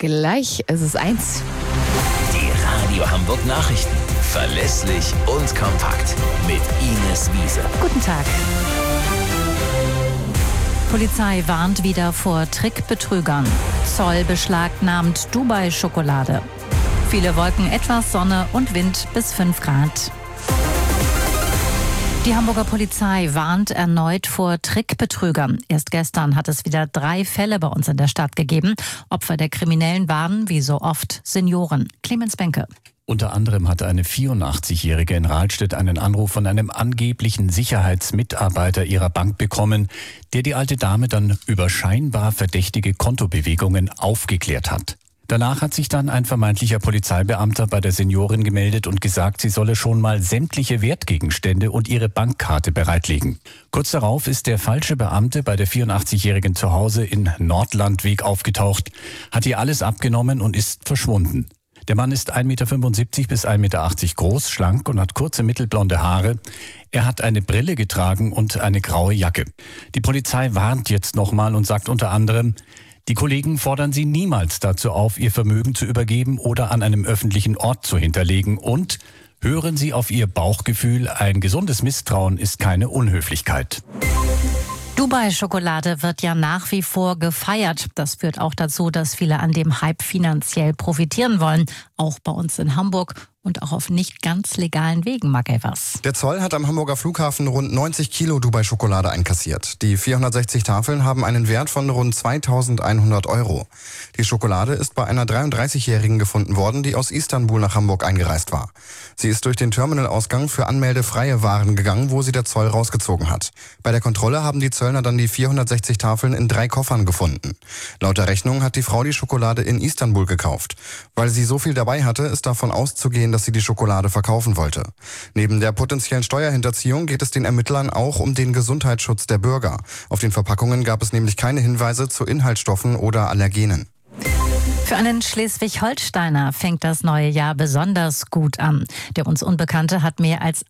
Gleich ist es 1. Die Radio Hamburg Nachrichten. Verlässlich und kompakt. Mit Ines Wiese. Guten Tag. Polizei warnt wieder vor Trickbetrügern. Zoll beschlagnahmt Dubai-Schokolade. Viele Wolken, etwas Sonne und Wind bis 5 Grad. Die Hamburger Polizei warnt erneut vor Trickbetrügern. Erst gestern hat es wieder 3 Fälle bei uns in der Stadt gegeben. Opfer der Kriminellen waren, wie so oft, Senioren. Clemens Benke. Unter anderem hatte eine 84-Jährige in Rahlstedt einen Anruf von einem angeblichen Sicherheitsmitarbeiter ihrer Bank bekommen, der die alte Dame dann über scheinbar verdächtige Kontobewegungen aufgeklärt hat. Danach hat sich dann ein vermeintlicher Polizeibeamter bei der Seniorin gemeldet und gesagt, sie solle schon mal sämtliche Wertgegenstände und ihre Bankkarte bereitlegen. Kurz darauf ist der falsche Beamte bei der 84-Jährigen zu Hause in Nordlandweg aufgetaucht, hat ihr alles abgenommen und ist verschwunden. Der Mann ist 1,75 Meter bis 1,80 Meter groß, schlank und hat kurze mittelblonde Haare. Er hat eine Brille getragen und eine graue Jacke. Die Polizei warnt jetzt nochmal und sagt unter anderem, die Kollegen fordern Sie niemals dazu auf, Ihr Vermögen zu übergeben oder an einem öffentlichen Ort zu hinterlegen und hören Sie auf Ihr Bauchgefühl, ein gesundes Misstrauen ist keine Unhöflichkeit. Dubai-Schokolade wird ja nach wie vor gefeiert. Das führt auch dazu, dass viele an dem Hype finanziell profitieren wollen. Auch bei uns in Hamburg und auch auf nicht ganz legalen Wegen, mag er was. Der Zoll hat am Hamburger Flughafen rund 90 Kilo Dubai-Schokolade einkassiert. Die 460 Tafeln haben einen Wert von rund 2.100 Euro. Die Schokolade ist bei einer 33-Jährigen gefunden worden, die aus Istanbul nach Hamburg eingereist war. Sie ist durch den Terminalausgang für anmeldefreie Waren gegangen, wo sie der Zoll rausgezogen hat. Bei der Kontrolle haben die Zöllner dann die 460 Tafeln in 3 Koffern gefunden. Laut der Rechnung hat die Frau die Schokolade in Istanbul gekauft. Weil sie so viel dabei hatte, ist davon auszugehen, dass sie die Schokolade verkaufen wollte. Neben der potenziellen Steuerhinterziehung geht es den Ermittlern auch um den Gesundheitsschutz der Bürger. Auf den Verpackungen gab es nämlich keine Hinweise zu Inhaltsstoffen oder Allergenen. Für einen Schleswig-Holsteiner fängt das neue Jahr besonders gut an. Der uns Unbekannte hat mehr als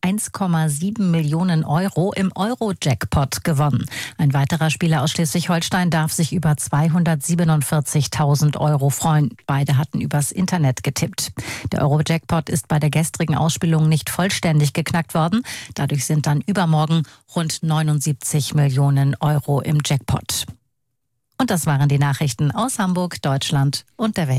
1,7 Millionen Euro im Euro-Jackpot gewonnen. Ein weiterer Spieler aus Schleswig-Holstein darf sich über 247.000 Euro freuen. Beide hatten übers Internet getippt. Der Euro-Jackpot ist bei der gestrigen Ausspielung nicht vollständig geknackt worden. Dadurch sind dann übermorgen rund 79 Millionen Euro im Jackpot. Und das waren die Nachrichten aus Hamburg, Deutschland und der Welt.